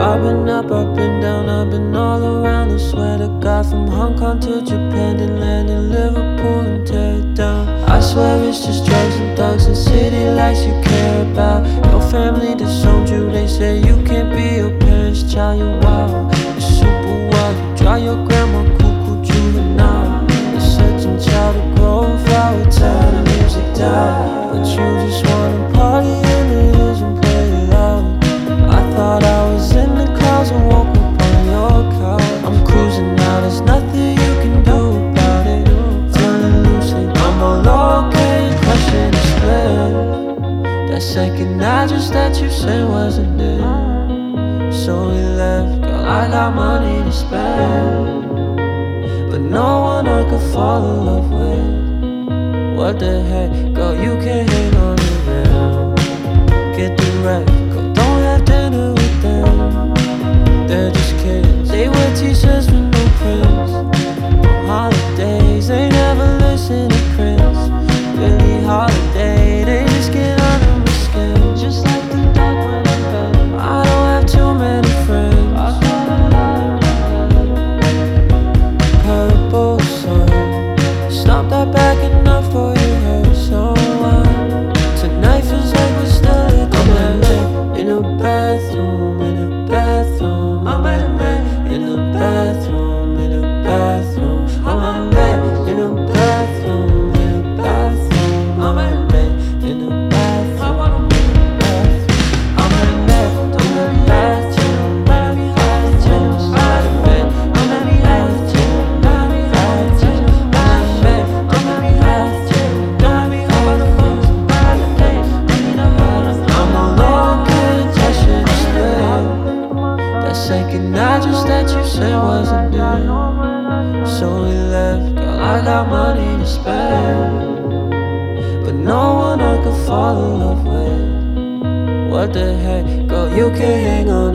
I've been up and down, I've been all around. I swear to God, from Hong Kong to Japan, then land in Liverpool and tear it down. I swear it's just drugs and thugs and city lights you care about. Your family disowned you, they say you can't be your parents' child. You're wild, you're super wild. You drive your grandma cuckoo juvenile. You're such a child of growth, I would tell the music down. But you just wanna party in the hills and play it loud. I thought I was in the clouds and woke up on your couch. I'm cruising now, there's nothing you can do about it. Feeling lucid, I'm all okay, crushing the split. That second address that you sent wasn't there, so we left. Girl, I got money to spend, but no one I could fall in love with. What the heck, girl, you can't hang on the rail. Get the wreck, girl, don't have dinner with them. They're just kids, they wear t-shirts with no prints. On holidays, they never listen to Prince. Billie Holiday, they just get under my skin. Just like the dark when I'm bed. I don't have too many friends. Purple sun, stop that back enough for you hurt someone. Tonight feels like we're still at the night. In a bathroom, in a bathroom. I'm at a man in a bathroom, in a bathroom. I'm a man in a bathroom, in a bathroom. I'm at a man in a bathroom. I'm at a man in a bathroom, in a bathroom. I'm at a man in a bathroom, in a bathroom. I'm at a man in a bathroom, I'm alone, couldn't touch it, that second address that you said wasn't there, so we left. Girl, I got money to spend, but no one I could fall in love with. What the heck, girl, you can't hang on